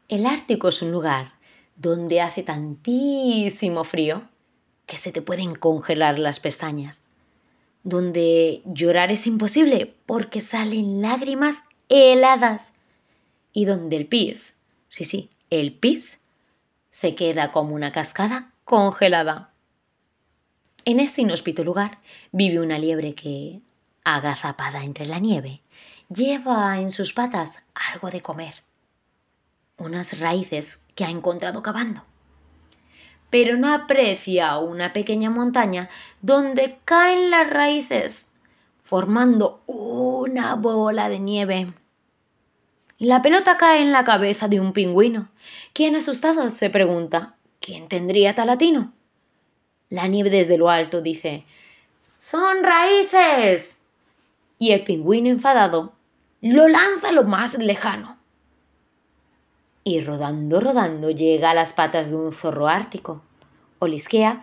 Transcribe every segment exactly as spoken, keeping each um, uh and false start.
El Ártico es un lugar donde hace tantísimo frío que se te pueden congelar las pestañas, donde llorar es imposible porque salen lágrimas heladas y donde el pis, sí, sí, el pis, se queda como una cascada congelada. En este inhóspito lugar vive una liebre que, agazapada entre la nieve, lleva en sus patas algo de comer, unas raíces que ha encontrado cavando. Pero no aprecia una pequeña montaña donde caen las raíces, formando una bola de nieve. La pelota cae en la cabeza de un pingüino, quien asustado se pregunta, ¿quién tendría tal atino? La nieve desde lo alto dice, ¡son raíces! Y el pingüino enfadado lo lanza a lo más lejano. Y rodando, rodando llega a las patas de un zorro ártico. Olisquea,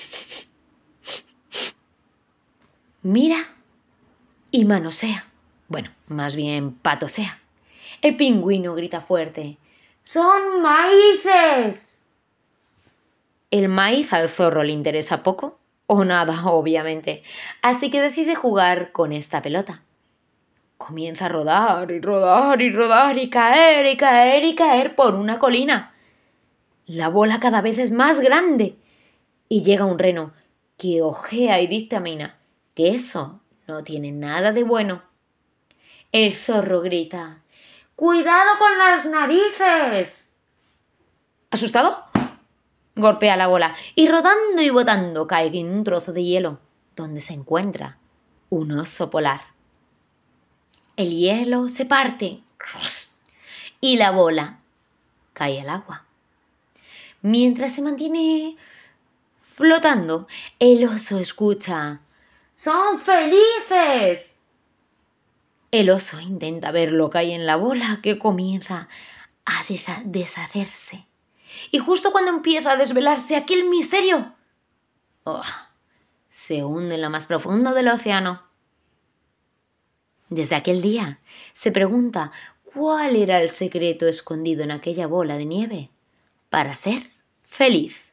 mira y manosea. Bueno, más bien patosea. El pingüino grita fuerte, ¡son maíces! El maíz al zorro le interesa poco o nada, obviamente, así que decide jugar con esta pelota. Comienza a rodar y rodar y rodar y caer y caer y caer por una colina. La bola cada vez es más grande y llega un reno que ojea y dictamina que eso no tiene nada de bueno. El zorro grita, ¡cuidado con las narices! ¿Asustado? Golpea la bola y rodando y botando cae en un trozo de hielo donde se encuentra un oso polar. El hielo se parte y la bola cae al agua. Mientras se mantiene flotando, el oso escucha, ¡son felices! El oso intenta ver lo que hay en la bola que comienza a deshacerse. Y justo cuando empieza a desvelarse aquel misterio, ¡oh!, se hunde en lo más profundo del océano. Desde aquel día se pregunta cuál era el secreto escondido en aquella bola de nieve para ser feliz.